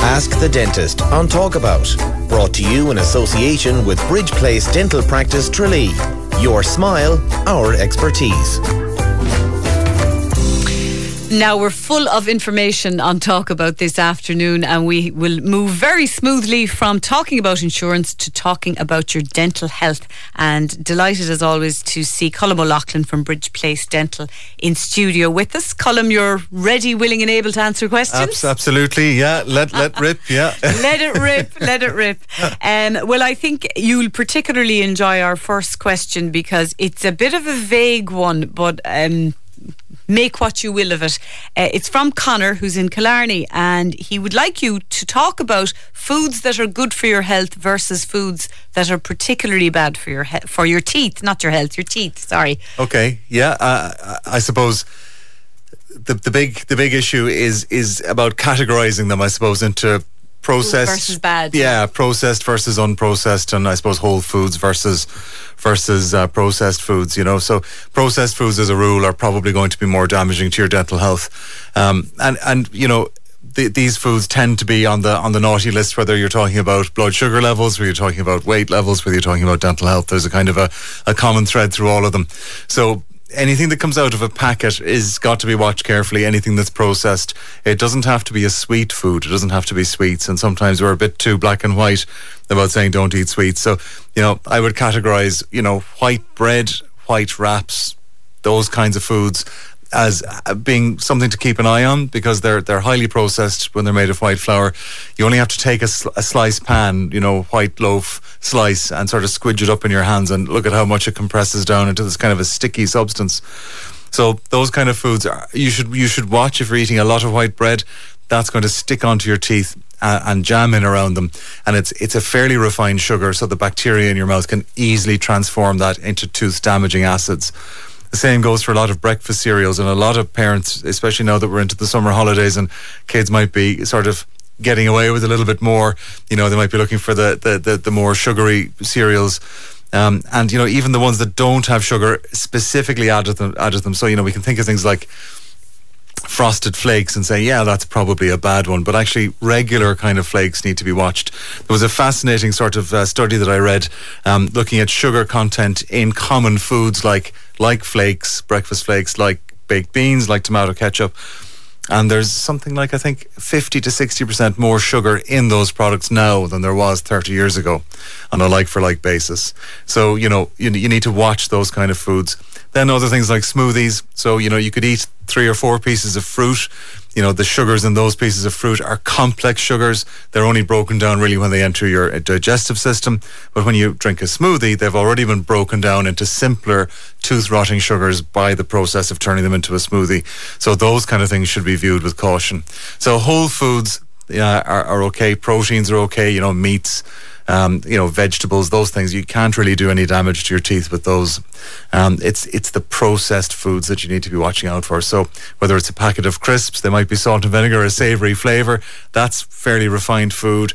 Ask the Dentist on Talkabout. Brought to you in association with Bridge Place Dental Practice Tralee. Your smile, our expertise. Now we're full of information on Talkabout this afternoon, and we will move very smoothly from talking about insurance to talking about your dental health. And delighted as always to see Colm O'Loughlin from Bridge Place Dental in studio with us. Colm, you're ready, willing and able to answer questions? Absolutely, yeah. Let rip, yeah. Let it rip. Well, I think you'll particularly enjoy our first question because it's a bit of a vague one, but make what you will of it. It's from Connor, who's in Killarney, and he would like you to talk about foods that are good for your health versus foods that are particularly bad for your teeth, not your health, your teeth. Sorry. Okay, yeah. I suppose the big issue is about categorising them, I suppose, into processed versus bad. Yeah, processed versus unprocessed, and I suppose whole foods versus processed foods, you know. So processed foods as a rule are probably going to be more damaging to your dental health, and you know, these foods tend to be on the naughty list, whether you're talking about blood sugar levels, whether you're talking about weight levels, whether you're talking about dental health. There's a kind of a common thread through all of them. So anything that comes out of a packet is got to be watched carefully. Anything that's processed, it doesn't have to be a sweet food. It doesn't have to be sweets. And sometimes we're a bit too black and white about saying don't eat sweets. So, you know, I would categorise, you know, white bread, white wraps, those kinds of foods as being something to keep an eye on, because they're highly processed when they're made of white flour. You only have to take a slice pan, you know, white loaf slice, and sort of squidge it up in your hands and look at how much it compresses down into this kind of a sticky substance. So those kind of foods you should watch. If you're eating a lot of white bread, that's going to stick onto your teeth and jam in around them, and it's a fairly refined sugar, so the bacteria in your mouth can easily transform that into tooth damaging acids. The same goes for a lot of breakfast cereals, and a lot of parents, especially now that we're into the summer holidays and kids might be sort of getting away with a little bit more, you know, they might be looking for the more sugary cereals, and you know, even the ones that don't have sugar specifically added them. So, you know, we can think of things like Frosted Flakes and say, yeah, that's probably a bad one, but actually regular kind of flakes need to be watched. There was a fascinating sort of study that I read looking at sugar content in common foods like flakes, breakfast flakes, like baked beans, like tomato ketchup, and there's something like, I think, 50 to 60% more sugar in those products now than there was 30 years ago on a like-for-like basis. So, you know, you need to watch those kind of foods. Then other things like smoothies. So, you know, you could eat 3 or 4 pieces of fruit. You know, the sugars in those pieces of fruit are complex sugars. They're only broken down really when they enter your digestive system. But when you drink a smoothie, they've already been broken down into simpler tooth-rotting sugars by the process of turning them into a smoothie. So those kind of things should be viewed with caution. So whole foods are okay. Proteins are okay. You know, meats, you know, vegetables, those things, you can't really do any damage to your teeth with those. It's the processed foods that you need to be watching out for. So whether it's a packet of crisps, they might be salt and vinegar, a savoury flavour, that's fairly refined food.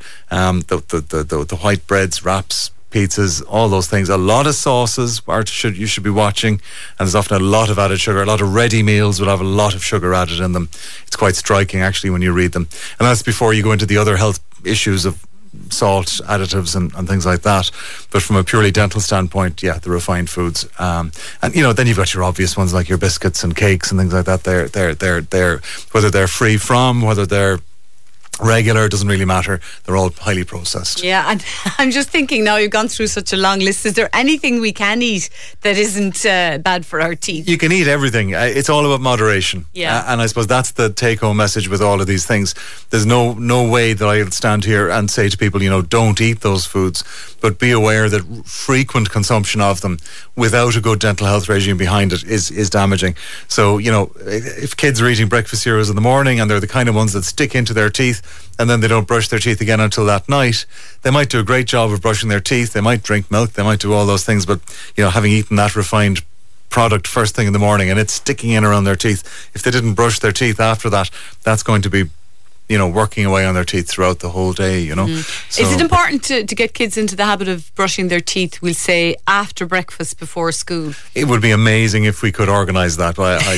The white breads, wraps, pizzas, all those things. A lot of sauces you should be watching, and there's often a lot of added sugar. A lot of ready meals will have a lot of sugar added in them. It's quite striking actually when you read them, and that's before you go into the other health issues of salt additives and things like that. But from a purely dental standpoint, yeah, the refined foods, and you know, then you've got your obvious ones like your biscuits and cakes and things like that. They're whether they're free from, whether they're regular, doesn't really matter. They're all highly processed. Yeah, and I'm just thinking now, you've gone through such a long list. Is there anything we can eat that isn't bad for our teeth? You can eat everything. It's all about moderation. Yeah. And I suppose that's the take-home message with all of these things. There's no way that I'll stand here and say to people, you know, don't eat those foods, but be aware that frequent consumption of them without a good dental health regime behind it is damaging. So, you know, if kids are eating breakfast cereals in the morning and they're the kind of ones that stick into their teeth, and then they don't brush their teeth again until that night, they might do a great job of brushing their teeth, they might drink milk, they might do all those things, but, you know, having eaten that refined product first thing in the morning and it's sticking in around their teeth, if they didn't brush their teeth after that, that's going to be working away on their teeth throughout the whole day, So is it important to get kids into the habit of brushing their teeth, we'll say, after breakfast, before school? It would be amazing if we could organise that.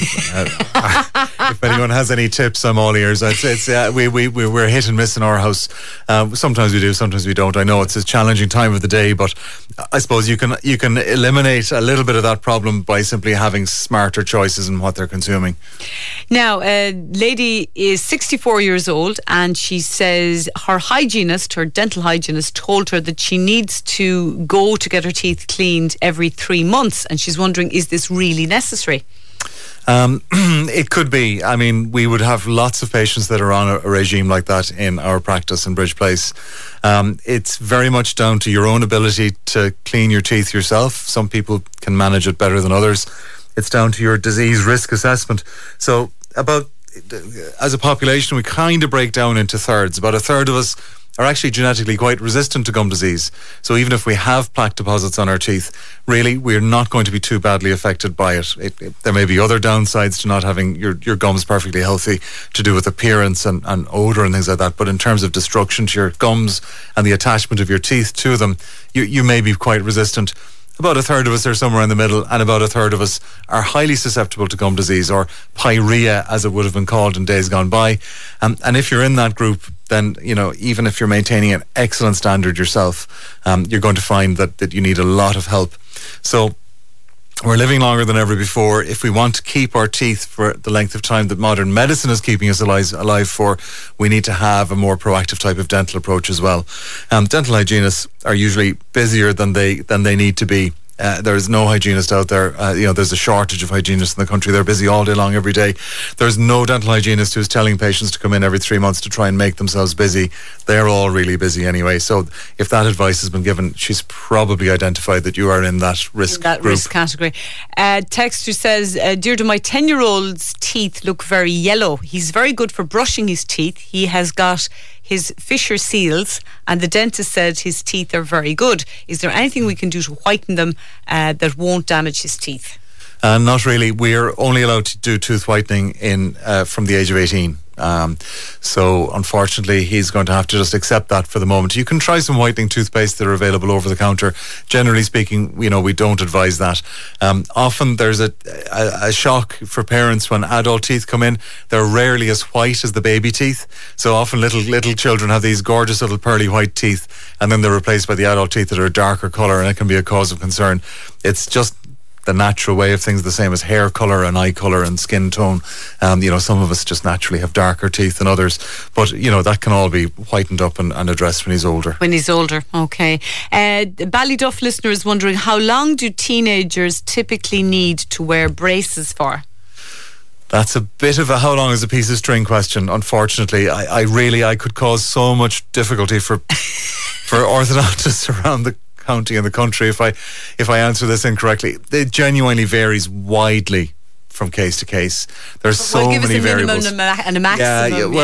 If anyone has any tips, I'm all ears. We're hit and miss in our house. Sometimes we do, sometimes we don't. I know it's a challenging time of the day, but I suppose you can eliminate a little bit of that problem by simply having smarter choices in what they're consuming. Now, a lady is 64 years old, and she says her dental hygienist, told her that she needs to go to get her teeth cleaned every 3 months, and she's wondering, is this really necessary? It could be. I mean, we would have lots of patients that are on a regime like that in our practice in Bridge Place. It's very much down to your own ability to clean your teeth yourself. Some people can manage it better than others. It's down to your disease risk assessment. So as a population, we kind of break down into thirds. About a third of us are actually genetically quite resistant to gum disease. So even if we have plaque deposits on our teeth, really, we're not going to be too badly affected by it. There may be other downsides to not having your gums perfectly healthy, to do with appearance and odour and things like that. But in terms of destruction to your gums and the attachment of your teeth to them, you may be quite resistant. About a third of us are somewhere in the middle, and about a third of us are highly susceptible to gum disease, or pyorrhea, as it would have been called in days gone by. And if you're in that group, then, even if you're maintaining an excellent standard yourself, you're going to find that you need a lot of help. So we're living longer than ever before. If we want to keep our teeth for the length of time that modern medicine is keeping us alive for, we need to have a more proactive type of dental approach as well. Dental hygienists are usually busier than they need to be. There's no hygienist out there. There's a shortage of hygienists in the country. They're busy all day long, every day. There's no dental hygienist who's telling patients to come in every 3 months to try and make themselves busy. They're all really busy anyway. So if that advice has been given, she's probably identified that you are in that risk group. Risk category. Texter says, Deirdre, my 10-year-old's teeth look very yellow. He's very good for brushing his teeth. He has got his Fisher seals, and the dentist said his teeth are very good. Is there anything we can do to whiten them that won't damage his teeth? Not really. We're only allowed to do tooth whitening from the age of 18. So unfortunately, he's going to have to just accept that for the moment. You can try some whitening toothpaste that are available over the counter. Generally speaking, we don't advise that. Often there's a shock for parents when adult teeth come in. They're rarely as white as the baby teeth. So often little children have these gorgeous little pearly white teeth, and then they're replaced by the adult teeth that are a darker colour, and it can be a cause of concern. It's just the natural way of things, the same as hair colour and eye colour and skin tone. Some of us just naturally have darker teeth than others, but that can all be whitened up and addressed when he's older. Okay. Ballyduff listener is wondering, how long do teenagers typically need to wear braces for? That's a bit of a how long is a piece of string question. Unfortunately, I could cause so much difficulty for orthodontists around the county and the country if I answer this incorrectly. It genuinely varies widely from case to case. There's so many variables. And a maximum.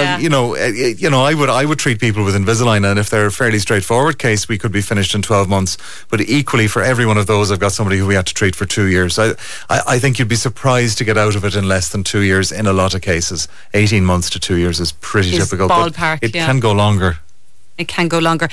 I would treat people with Invisalign, and if they're a fairly straightforward case, we could be finished in 12 months. But equally, for every one of those, I've got somebody who we had to treat for 2 years. I think you'd be surprised to get out of it in less than 2 years in a lot of cases. 18 months to 2 years is pretty typical. Ballpark, but it can go longer. It can go longer.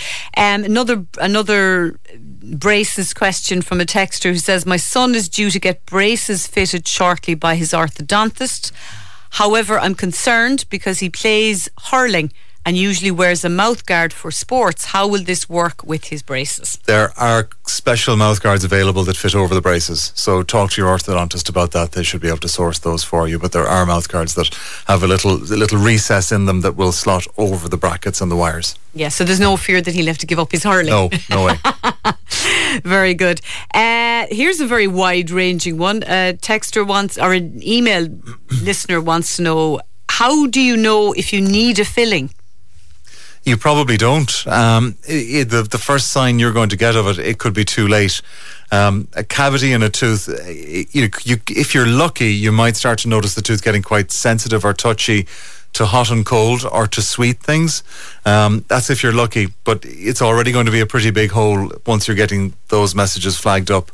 Another braces question from a texter who says, my son is due to get braces fitted shortly by his orthodontist. However, I'm concerned because he plays hurling and usually wears a mouthguard for sports. How will this work with his braces? There are special mouthguards available that fit over the braces. So talk to your orthodontist about that. They should be able to source those for you. But there are mouthguards that have a little recess in them that will slot over the brackets and the wires. Yeah, so there's no fear that he'll have to give up his hurling. No way. Very good. Here's a very wide-ranging one. A texter wants, or an email listener wants to know, how do you know if you need a filling? You probably don't. The first sign you're going to get of it, it could be too late. A cavity in a tooth, if you're lucky, you might start to notice the tooth getting quite sensitive or touchy to hot and cold or to sweet things. That's if you're lucky, but it's already going to be a pretty big hole once you're getting those messages flagged up.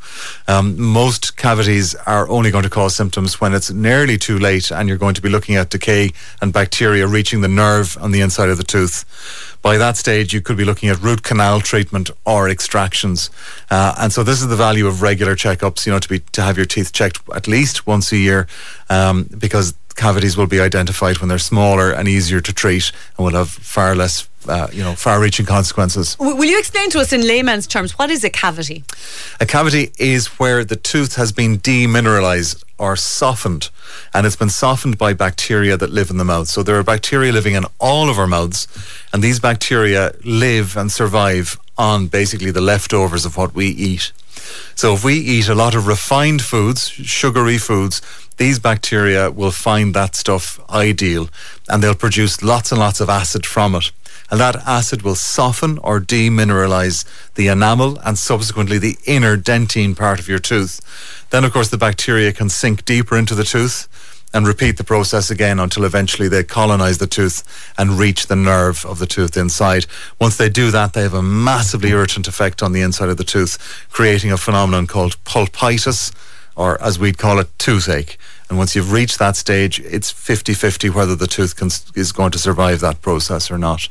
Most cavities are only going to cause symptoms when it's nearly too late and you're going to be looking at decay and bacteria reaching the nerve on the inside of the tooth. By that stage, you could be looking at root canal treatment or extractions. And so this is the value of regular checkups, to have your teeth checked at least once a year, because cavities will be identified when they're smaller and easier to treat and will have far less, far-reaching consequences. Will you explain to us in layman's terms, what is a cavity? A cavity is where the tooth has been demineralized or softened, and it's been softened by bacteria that live in the mouth. So there are bacteria living in all of our mouths, and these bacteria live and survive on basically the leftovers of what we eat. So if we eat a lot of refined foods, sugary foods, these bacteria will find that stuff ideal, and they'll produce lots and lots of acid from it. And that acid will soften or demineralize the enamel and subsequently the inner dentine part of your tooth. Then, of course, the bacteria can sink deeper into the tooth and repeat the process again until eventually they colonize the tooth and reach the nerve of the tooth inside. Once they do that, they have a massively irritant effect on the inside of the tooth, creating a phenomenon called pulpitis, or as we'd call it, toothache. And once you've reached that stage, it's 50-50 whether the tooth is going to survive that process or not.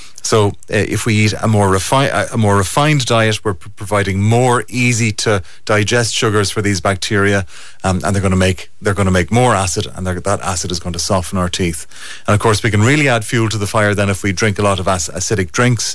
So if we eat a more refined diet, we're providing more easy to digest sugars for these bacteria, and they're going to make more acid, and that acid is going to soften our teeth. And of course, we can really add fuel to the fire then if we drink a lot of acidic drinks,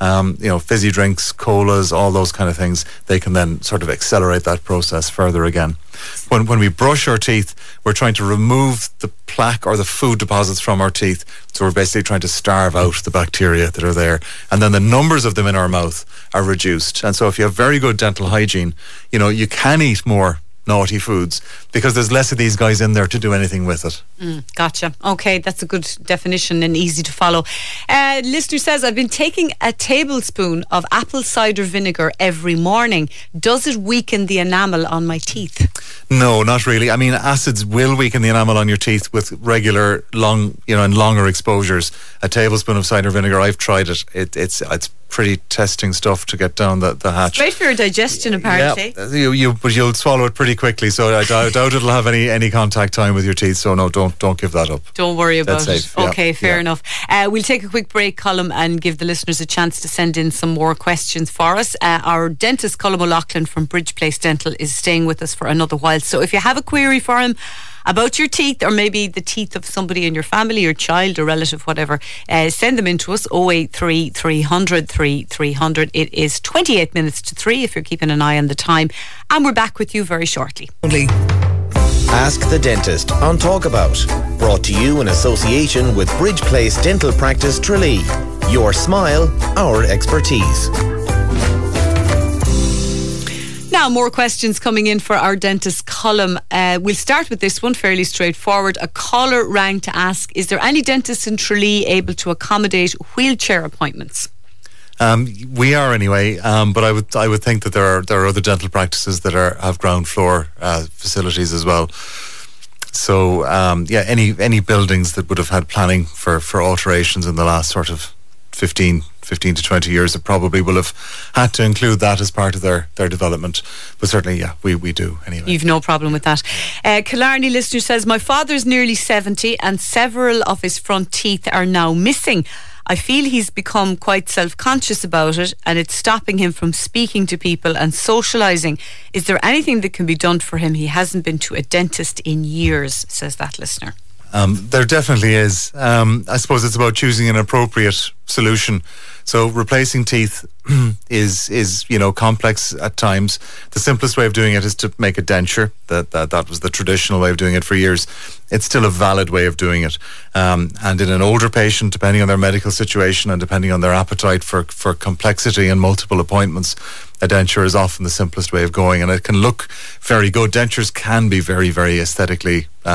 fizzy drinks, colas, all those kind of things. They can then sort of accelerate that process further again. When we brush our teeth, we're trying to remove the plaque or the food deposits from our teeth. So we're basically trying to starve out the bacteria that are there. And then the numbers of them in our mouth are reduced. And so if you have very good dental hygiene, you can eat more naughty foods because there's less of these guys in there to do anything with it. Gotcha. Okay, that's a good definition and easy to follow. Listener says, I've been taking a tablespoon of apple cider vinegar every morning. Does it weaken the enamel on my teeth? No, not really. I mean, acids will weaken the enamel on your teeth with regular, and longer exposures. A tablespoon of cider vinegar, I've tried it. It's pretty testing stuff to get down the hatch. Great for your digestion, apparently. Yeah, but you'll swallow it pretty quickly, so I doubt it'll have any contact time with your teeth. So no, don't give that up. Don't worry about it. Safe. Okay, fair enough. We'll take a quick break, Colm, and give the listeners a chance to send in some more questions for us. Our dentist, Colm O'Loughlin from Bridge Place Dental, is staying with us for another while. So if you have a query for him about your teeth, or maybe the teeth of somebody in your family, your child or relative, whatever, send them in to us, 083 300 3300. It is 28 minutes to 3 if you're keeping an eye on the time, and we're back with you very shortly. Ask the Dentist on Talkabout. Brought to you in association with Bridge Place Dental Practice Tralee. Your smile, our expertise. Now, more questions coming in for our dentist Colm. We'll start with this one, fairly straightforward. A caller rang to ask, is there any dentist in Tralee able to accommodate wheelchair appointments? We are anyway, but I would think that there are other dental practices that have ground floor facilities as well. So any buildings that would have had planning for alterations in the last sort of 15 to 20 years, that probably will have had to include that as part of their development. But certainly, we do anyway. You've no problem with that. Killarney listener says, my father's nearly 70 and several of his front teeth are now missing. I feel he's become quite self-conscious about it, and it's stopping him from speaking to people and socialising. Is there anything that can be done for him? He hasn't been to a dentist in years, says that listener. There definitely is. I suppose it's about choosing an appropriate solution. So replacing teeth is complex at times. The simplest way of doing it is to make a denture. That was the traditional way of doing it for years. It's still a valid way of doing it. And in an older patient, depending on their medical situation and depending on their appetite for complexity and multiple appointments, a denture is often the simplest way of going, and it can look very good. Dentures can be very, very aesthetically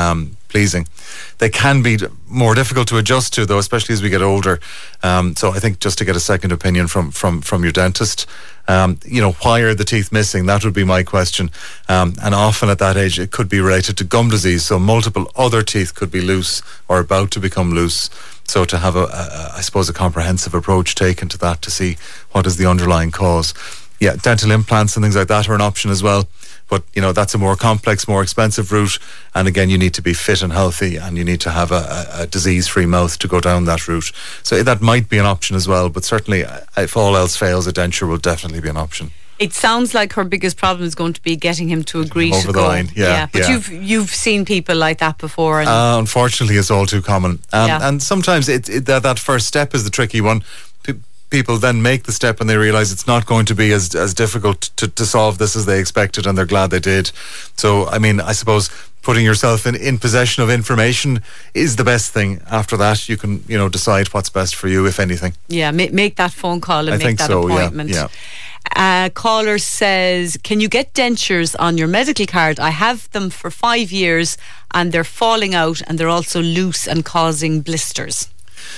pleasing. They can be more difficult to adjust to, though, especially as we get older. So I think just to get a second opinion from your dentist. Why are the teeth missing? That would be my question. And often at that age, it could be related to gum disease. So multiple other teeth could be loose or about to become loose. So to have I suppose a comprehensive approach taken to that to see what is the underlying cause. Yeah, dental implants and things like that are an option as well. But, that's a more complex, more expensive route. And again, you need to be fit and healthy, and you need to have a disease-free mouth to go down that route. So that might be an option as well. But certainly, if all else fails, a denture will definitely be an option. It sounds like her biggest problem is going to be getting him to agree over to the go. line. Yeah. But you've seen people like that before. And unfortunately, it's all too common. And sometimes that first step is the tricky one. People then make the step and they realise it's not going to be as difficult to solve this as they expected, and they're glad they did. So, I suppose putting yourself in possession of information is the best thing. After that, you can, decide what's best for you, if anything. Yeah, make that phone call and make that appointment. Yeah. Caller says, can you get dentures on your medical card? I have them for 5 years and they're falling out, and they're also loose and causing blisters.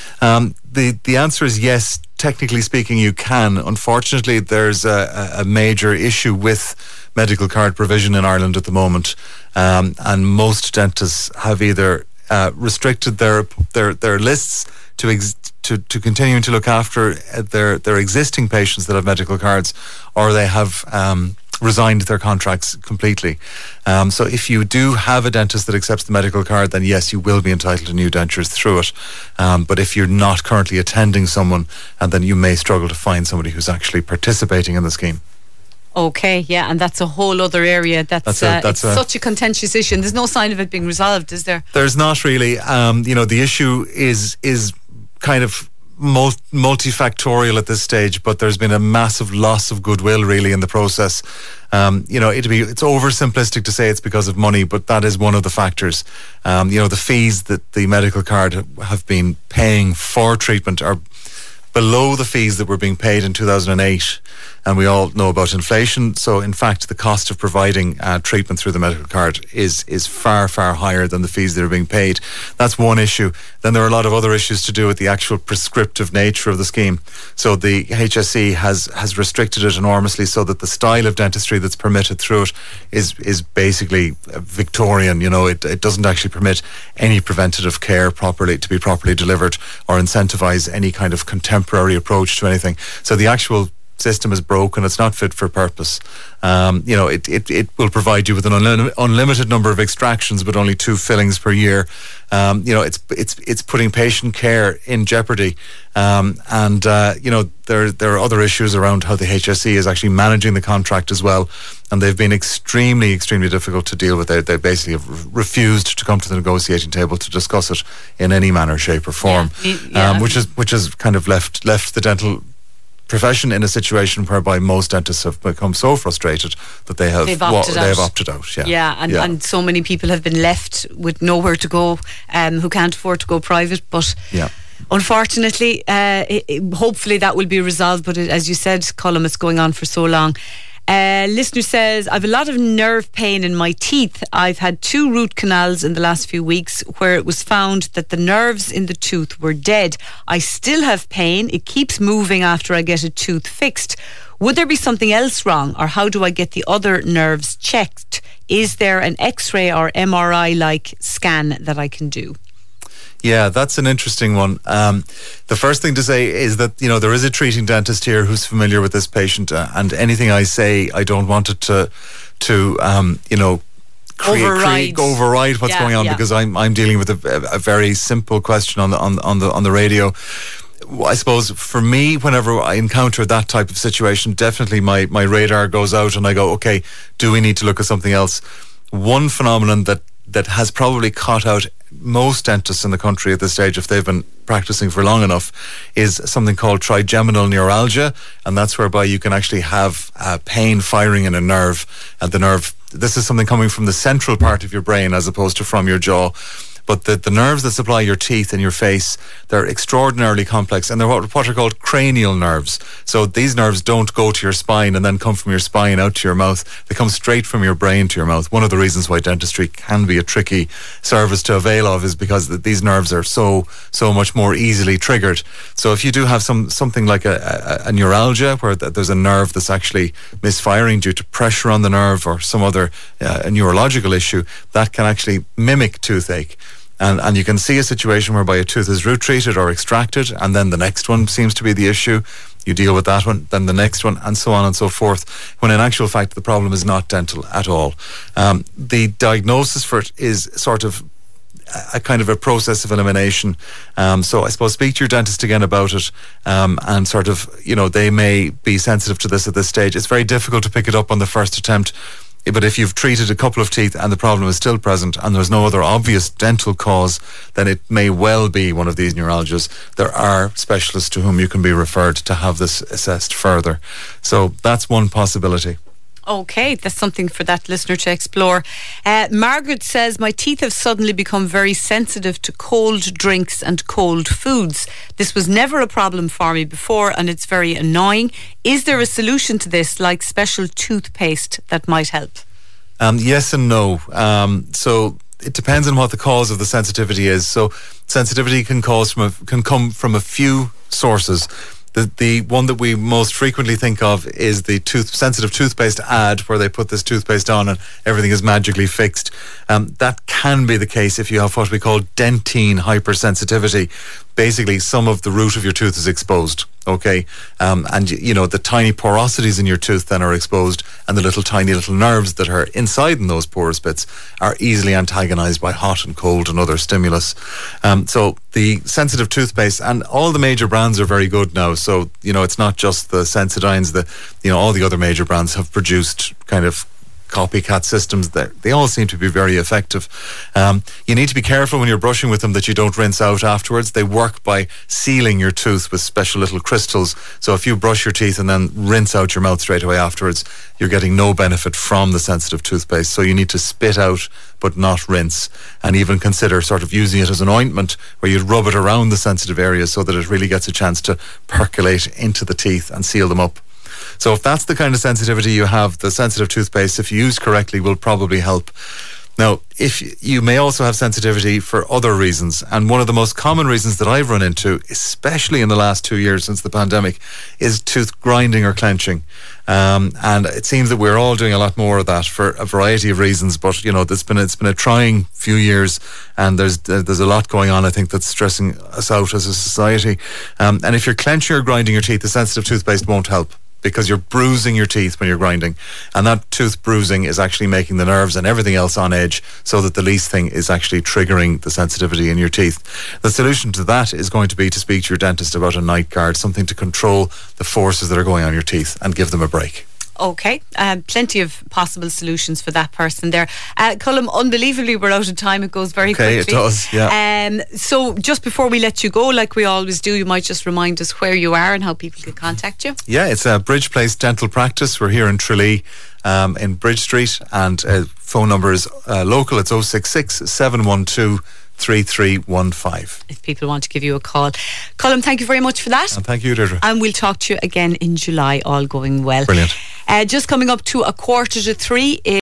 The answer is yes. Technically speaking, you can. Unfortunately, there's a major issue with medical card provision in Ireland at the moment, and most dentists have either restricted their lists to continuing to look after their existing patients that have medical cards, or they have resigned their contracts completely. So if you do have a dentist that accepts the medical card, then yes, you will be entitled to new dentures through it. But if you're not currently attending someone, and then you may struggle to find somebody who's actually participating in the scheme. Okay, yeah, and that's a whole other area. It's such a contentious issue, and there's no sign of it being resolved, is there? There's not really. The issue is kind of multifactorial at this stage, but there's been a massive loss of goodwill really in the process. It's oversimplistic to say it's because of money, but that is one of the factors. The fees that the medical card have been paying for treatment are below the fees that were being paid in 2008, and we all know about inflation. So in fact, the cost of providing treatment through the medical card is far, far higher than the fees that are being paid. That's one issue. Then there are a lot of other issues to do with the actual prescriptive nature of the scheme. So the HSE has restricted it enormously, so that the style of dentistry that's permitted through it is basically Victorian. It doesn't actually permit any preventative care to be properly delivered, or incentivise any kind of contemporary approach to anything. So the actual system is broken. It's not fit for purpose. It will provide you with an unlimited number of extractions, but only 2 fillings per year. It's putting patient care in jeopardy. There are other issues around how the HSE is actually managing the contract as well, and they've been extremely, extremely difficult to deal with. They basically have refused to come to the negotiating table to discuss it in any manner, shape, or form, which has kind of left the dental profession in a situation whereby most dentists have become so frustrated that they have opted out. And so many people have been left with nowhere to go, who can't afford to go private. But unfortunately, hopefully that will be resolved. But as you said, Colm, it's going on for so long. Listener says, I've a lot of nerve pain in my teeth. I've had 2 root canals in the last few weeks where it was found that the nerves in the tooth were dead. I still have pain. It keeps moving after I get a tooth fixed. Would there be something else wrong, or how do I get the other nerves checked? Is there an X-ray or MRI-like scan that I can do? Yeah, that's an interesting one. The first thing to say is that, there is a treating dentist here who's familiar with this patient, and anything I say, I don't want it to override what's going on, because I'm dealing with a very simple question on the radio. I suppose for me, whenever I encounter that type of situation, definitely my radar goes out and I go, okay, do we need to look at something else? One phenomenon that has probably caught out most dentists in the country at this stage, if they've been practicing for long enough, is something called trigeminal neuralgia, and that's whereby you can actually have pain firing in a nerve, and the nerve, this is something coming from the central part of your brain as opposed to from your jaw. but the nerves that supply your teeth and your face, they're extraordinarily complex, and they're what are called cranial nerves. So these nerves don't go to your spine and then come from your spine out to your mouth. They come straight from your brain to your mouth. One of the reasons why dentistry can be a tricky service to avail of is because these nerves are so much more easily triggered. So if you do have something like a neuralgia, where there's a nerve that's actually misfiring due to pressure on the nerve or some other neurological issue, that can actually mimic toothache. And you can see a situation whereby a tooth is root treated or extracted, and then the next one seems to be the issue. You deal with that one, then the next one, and so on and so forth, when in actual fact the problem is not dental at all. The diagnosis for it is sort of a kind of a process of elimination. So I suppose speak to your dentist again about it, and sort of, they may be sensitive to this at this stage. It's very difficult to pick it up on the first attempt. But if you've treated a couple of teeth and the problem is still present and there's no other obvious dental cause, then it may well be one of these neuralgias. There are specialists to whom you can be referred to have this assessed further. So that's one possibility. Okay, that's something for that listener to explore. Margaret says, my teeth have suddenly become very sensitive to cold drinks and cold foods. This was never a problem for me before, and it's very annoying. Is there a solution to this, like special toothpaste that might help? Yes and no. So it depends on what the cause of the sensitivity is. So sensitivity can come from a few sources. The one that we most frequently think of is the sensitive toothpaste ad, where they put this toothpaste on and everything is magically fixed. That can be the case if you have what we call dentine hypersensitivity. Basically, some of the root of your tooth is exposed, okay? And, the tiny porosities in your tooth then are exposed, and the tiny little nerves that are inside in those porous bits are easily antagonized by hot and cold and other stimulus. So the sensitive toothpaste, and all the major brands are very good now. So, it's not just the Sensodynes, all the other major brands have produced kind of copycat systems. They all seem to be very effective. You need to be careful when you're brushing with them that you don't rinse out afterwards. They work by sealing your tooth with special little crystals. So if you brush your teeth and then rinse out your mouth straight away afterwards, you're getting no benefit from the sensitive toothpaste. So you need to spit out but not rinse, and even consider sort of using it as an ointment where you rub it around the sensitive areas so that it really gets a chance to percolate into the teeth and seal them up. So if that's the kind of sensitivity you have, the sensitive toothpaste, if used correctly, will probably help. Now, if you may also have sensitivity for other reasons, and one of the most common reasons that I've run into, especially in the last 2 years since the pandemic, is tooth grinding or clenching. And it seems that we're all doing a lot more of that for a variety of reasons, but it's been a trying few years, and there's a lot going on, I think, that's stressing us out as a society. And if you're clenching or grinding your teeth, the sensitive toothpaste won't help, because you're bruising your teeth when you're grinding, and that tooth bruising is actually making the nerves and everything else on edge, so that the least thing is actually triggering the sensitivity in your teeth. The solution to that is going to be to speak to your dentist about a night guard, something to control the forces that are going on your teeth and give them a break. Okay, plenty of possible solutions for that person there. Colm, unbelievably, we're out of time. It goes very quickly. Okay, it does, yeah. So just before we let you go, like we always do, you might just remind us where you are and how people can contact you. Yeah, it's Bridge Place Dental Practice. We're here in Tralee, in Bridge Street, and phone number is local. It's 066 712 3315. If people want to give you a call. Colm, thank you very much for that. And thank you, Deirdre. And we'll talk to you again in July, all going well. Brilliant. Just coming up to 2:45